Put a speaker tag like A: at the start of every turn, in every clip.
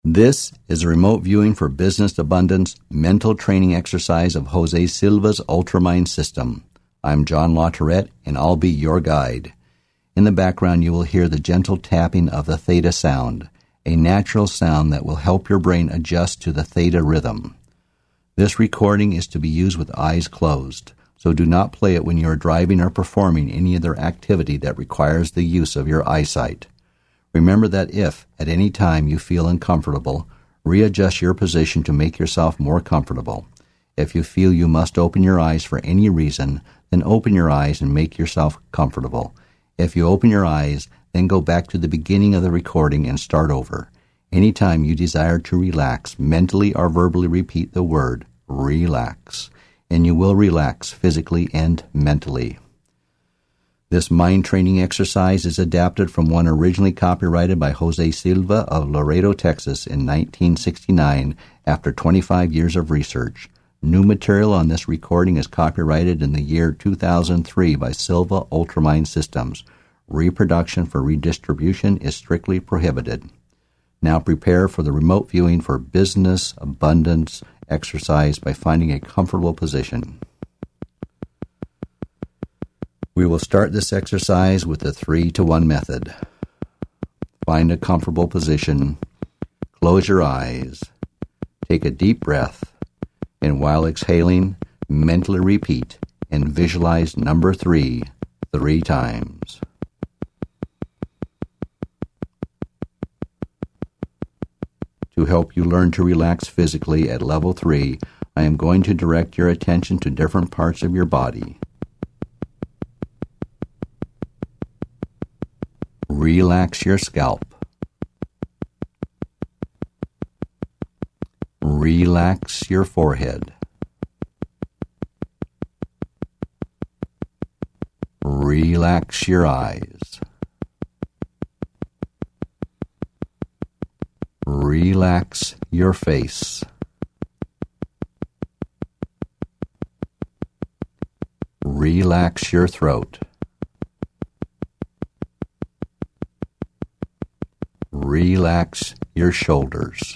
A: This is a remote viewing for business abundance mental training exercise of Jose Silva's Ultramind system. I'm John LaTourette, and I'll be your guide. In the background, you will hear the gentle tapping of the theta sound, a natural sound that will help your brain adjust to the theta rhythm. This recording is to be used with eyes closed, so do not play it when you are driving or performing any other activity that requires the use of your eyesight. Remember that if, at any time, you feel uncomfortable, readjust your position to make yourself more comfortable. If you feel you must open your eyes for any reason, then open your eyes and make yourself comfortable. If you open your eyes, then go back to the beginning of the recording and start over. Anytime you desire to relax, mentally or verbally repeat the word relax, and you will relax physically and mentally. This mind training exercise is adapted from one originally copyrighted by Jose Silva of Laredo, Texas in 1969 after 25 years of research. New material on this recording is copyrighted in the year 2003 by Silva Ultramind Systems. Reproduction for redistribution is strictly prohibited. Now prepare for the remote viewing for business abundance exercise by finding a comfortable position. We will start this exercise with the 3-to-1 method. Find a comfortable position, close your eyes, take a deep breath, and while exhaling, mentally repeat and visualize number 3 times. To help you learn to relax physically at level 3, I am going to direct your attention to different parts of your body. Relax your scalp. Relax your forehead. Relax your eyes. Relax your face. Relax your throat. Relax your shoulders.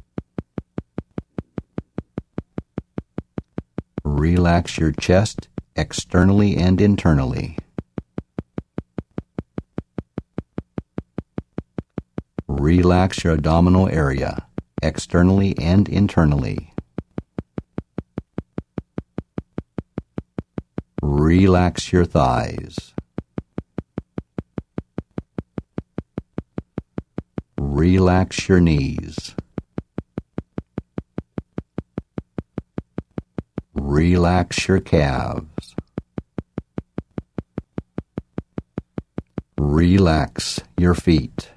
A: Relax your chest externally and internally. Relax your abdominal area externally and internally. Relax your thighs. Relax your knees. Relax your calves. Relax your feet.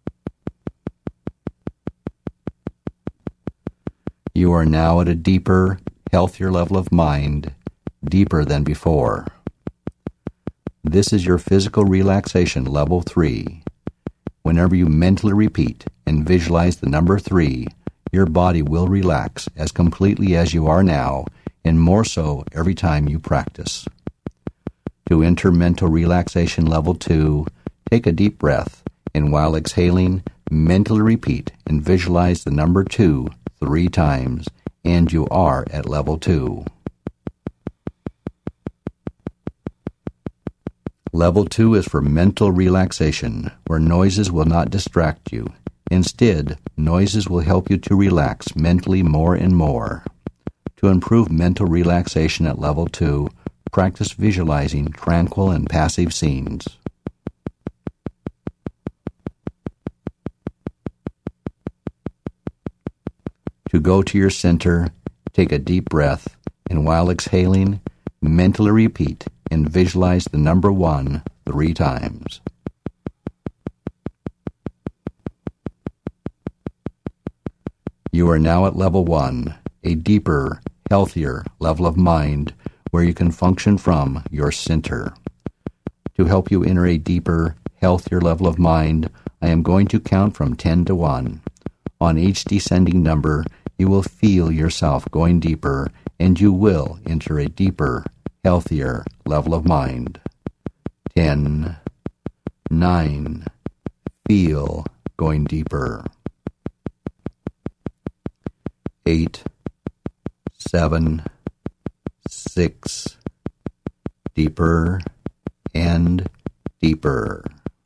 A: You are now at a deeper, healthier level of mind, deeper than before. This is your physical relaxation level 3. Whenever you mentally repeat and visualize the number 3, your body will relax as completely as you are now, and more so every time you practice. To enter mental relaxation level 2, take a deep breath, and while exhaling, mentally repeat and visualize the number 2 3 times, and you are at level 2. Level 2 is for mental relaxation, where noises will not distract you. Instead, noises will help you to relax mentally more and more. To improve mental relaxation at level 2, practice visualizing tranquil and passive scenes. To go to your center, take a deep breath, and while exhaling, mentally repeat and visualize the number 1 3 times. You are now at level 1, a deeper, healthier level of mind where you can function from your center. To help you enter a deeper, healthier level of mind, I am going to count from 10 to 1. On each descending number, you will feel yourself going deeper, and you will enter a deeper, healthier level of mind. 10, 9, feel going deeper. 8, 7, 6, deeper and deeper.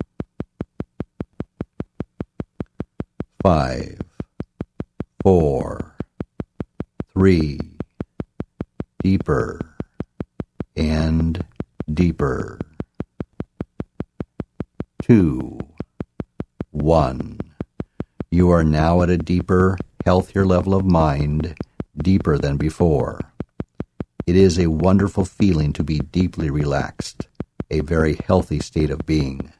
A: 5, 4, 3, deeper and deeper. 2, 1. You are now at a deeper, healthier level of mind, deeper than before. It is a wonderful feeling to be deeply relaxed, a very healthy state of being.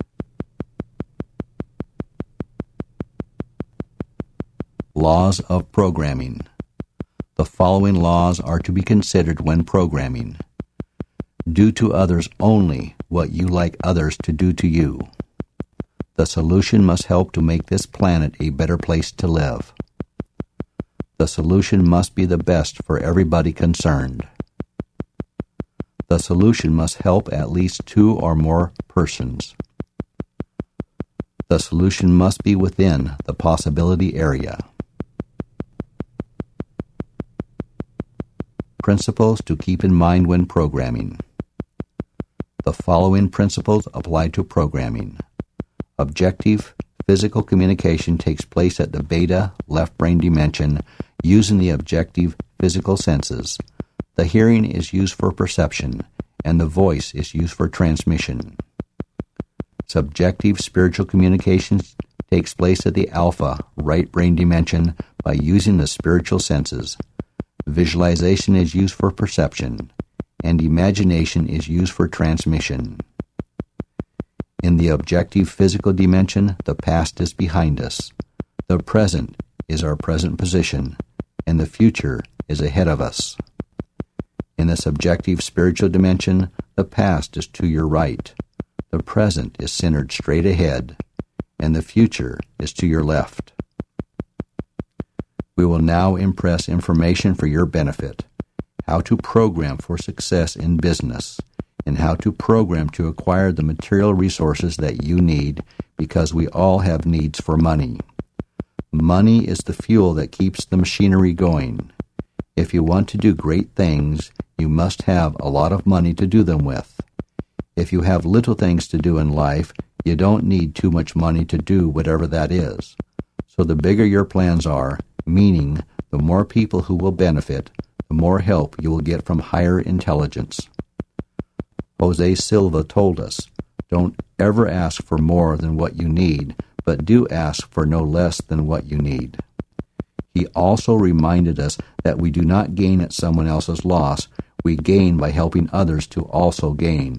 A: Laws of programming. The following laws are to be considered when programming. Do to others only what you like others to do to you. The solution must help to make this planet a better place to live. The solution must be the best for everybody concerned. The solution must help at least 2 or more persons. The solution must be within the possibility area. Principles to keep in mind when programming. The following principles apply to programming. Objective physical communication takes place at the beta left brain dimension using the objective physical senses. The hearing is used for perception, and the voice is used for transmission. Subjective spiritual communication takes place at the alpha right brain dimension by using the spiritual senses. Visualization is used for perception, and imagination is used for transmission. In the objective physical dimension, the past is behind us. The present is our present position, and the future is ahead of us. In the subjective spiritual dimension, the past is to your right. The present is centered straight ahead, and the future is to your left. We will now impress information for your benefit. How to program for success in business, and how to program to acquire the material resources that you need, because we all have needs for money. Money is the fuel that keeps the machinery going. If you want to do great things, you must have a lot of money to do them with. If you have little things to do in life, you don't need too much money to do whatever that is. So the bigger your plans are, meaning the more people who will benefit, the more help you will get from higher intelligence. Jose Silva told us, don't ever ask for more than what you need, but do ask for no less than what you need. He also reminded us that we do not gain at someone else's loss, we gain by helping others to also gain.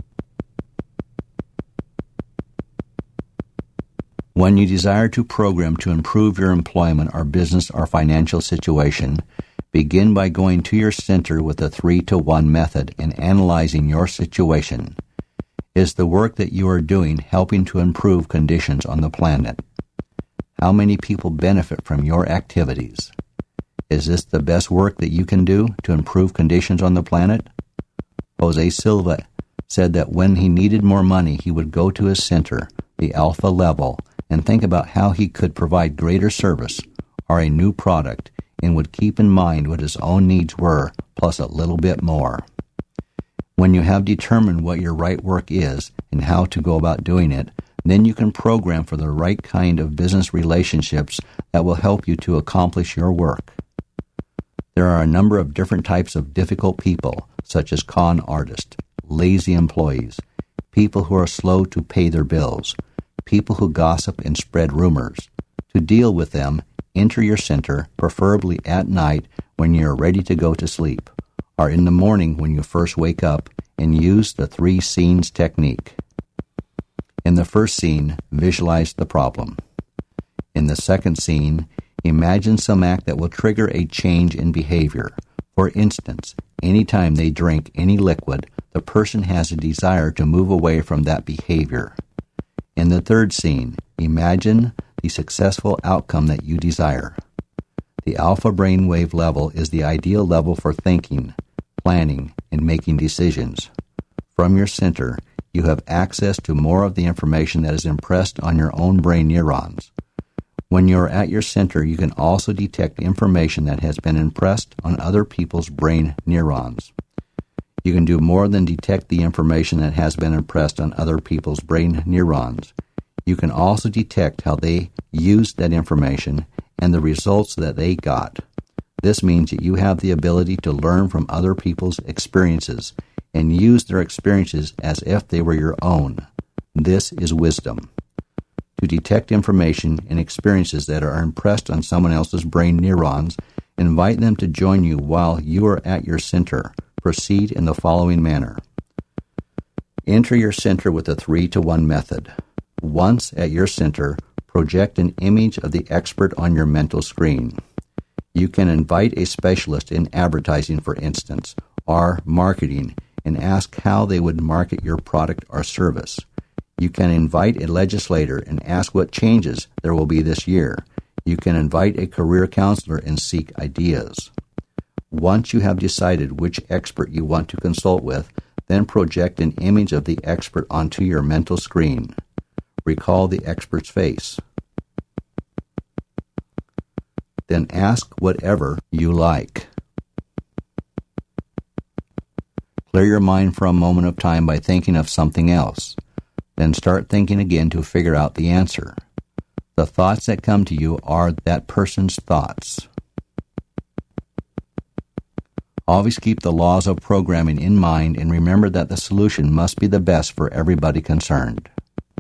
A: When you desire to program to improve your employment or business or financial situation, begin by going to your center with the 3-to-1 method and analyzing your situation. Is the work that you are doing helping to improve conditions on the planet? How many people benefit from your activities? Is this the best work that you can do to improve conditions on the planet? Jose Silva said that when he needed more money, he would go to his center, the alpha level, and think about how he could provide greater service or a new product, and would keep in mind what his own needs were, plus a little bit more. When you have determined what your right work is and how to go about doing it, then you can program for the right kind of business relationships that will help you to accomplish your work. There are a number of different types of difficult people, such as con artists, lazy employees, people who are slow to pay their bills, people who gossip and spread rumors. To deal with them, enter your center, preferably at night when you are ready to go to sleep, or in the morning when you first wake up, and use the 3 scenes technique. In the first scene, visualize the problem. In the second scene, imagine some act that will trigger a change in behavior. For instance, anytime they drink any liquid, the person has a desire to move away from that behavior. In the third scene, imagine the successful outcome that you desire. The alpha brainwave level is the ideal level for thinking, planning, and making decisions. From your center, you have access to more of the information that is impressed on your own brain neurons. When you're at your center, you can also detect information that has been impressed on other people's brain neurons. You can do more than detect the information that has been impressed on other people's brain neurons. You can also detect how they used that information and the results that they got. This means that you have the ability to learn from other people's experiences and use their experiences as if they were your own. This is wisdom. To detect information and experiences that are impressed on someone else's brain neurons, invite them to join you while you are at your center. Proceed in the following manner. Enter your center with a 3-to-1 method. Once at your center, project an image of the expert on your mental screen. You can invite a specialist in advertising, for instance, or marketing, and ask how they would market your product or service. You can invite a legislator and ask what changes there will be this year. You can invite a career counselor and seek ideas. Once you have decided which expert you want to consult with, then project an image of the expert onto your mental screen. Recall the expert's face. Then ask whatever you like. Clear your mind for a moment of time by thinking of something else. Then start thinking again to figure out the answer. The thoughts that come to you are that person's thoughts. Always keep the laws of programming in mind and remember that the solution must be the best for everybody concerned.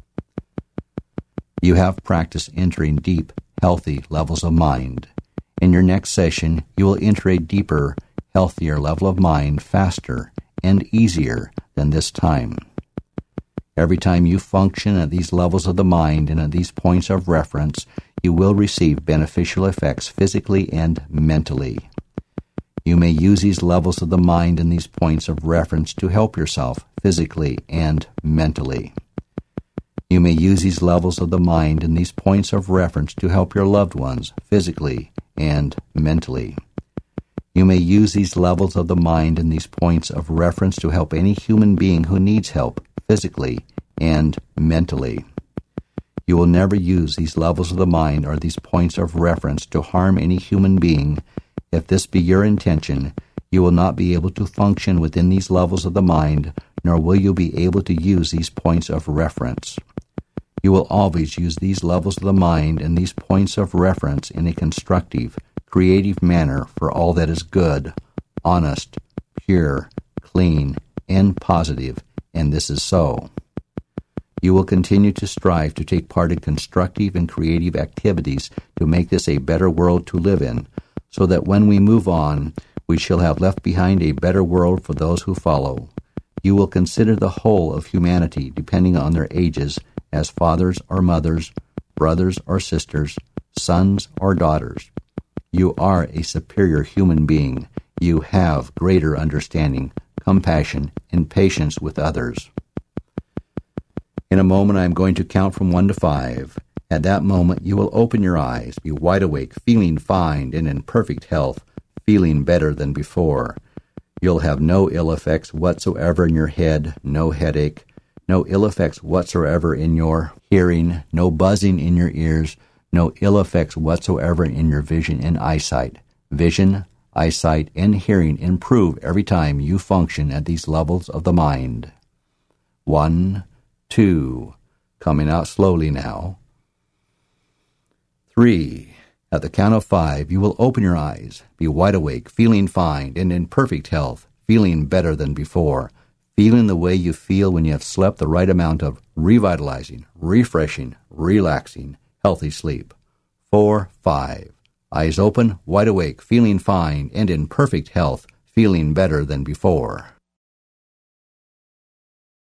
A: You have practiced entering deep, healthy levels of mind. In your next session, you will enter a deeper, healthier level of mind faster and easier than this time. Every time you function at these levels of the mind and at these points of reference, you will receive beneficial effects physically and mentally. You may use these levels of the mind and these points of reference to help yourself physically and mentally. You may use these levels of the mind and these points of reference to help your loved ones physically and mentally. You may use these levels of the mind and these points of reference to help any human being who needs help physically and mentally. You will never use these levels of the mind or these points of reference to harm any human being. If this be your intention, you will not be able to function within these levels of the mind, nor will you be able to use these points of reference. You will always use these levels of the mind and these points of reference in a constructive, creative manner for all that is good, honest, pure, clean, and positive, and this is so. You will continue to strive to take part in constructive and creative activities to make this a better world to live in, so that when we move on, we shall have left behind a better world for those who follow. You will consider the whole of humanity, depending on their ages, as fathers or mothers, brothers or sisters, sons or daughters. You are a superior human being. You have greater understanding, compassion, and patience with others. In a moment, I am going to count from 1 to 5. At that moment, you will open your eyes, be wide awake, feeling fine and in perfect health, feeling better than before. You'll have no ill effects whatsoever in your head, no headache, no ill effects whatsoever in your hearing, no buzzing in your ears, no ill effects whatsoever in your vision and eyesight. Vision, eyesight, and hearing improve every time you function at these levels of the mind. 1, 2, coming out slowly now. 3, at the count of 5, you will open your eyes, be wide awake, feeling fine and in perfect health, feeling better than before, feeling the way you feel when you have slept the right amount of revitalizing, refreshing, relaxing, healthy sleep. 4, 5, eyes open, wide awake, feeling fine and in perfect health, feeling better than before.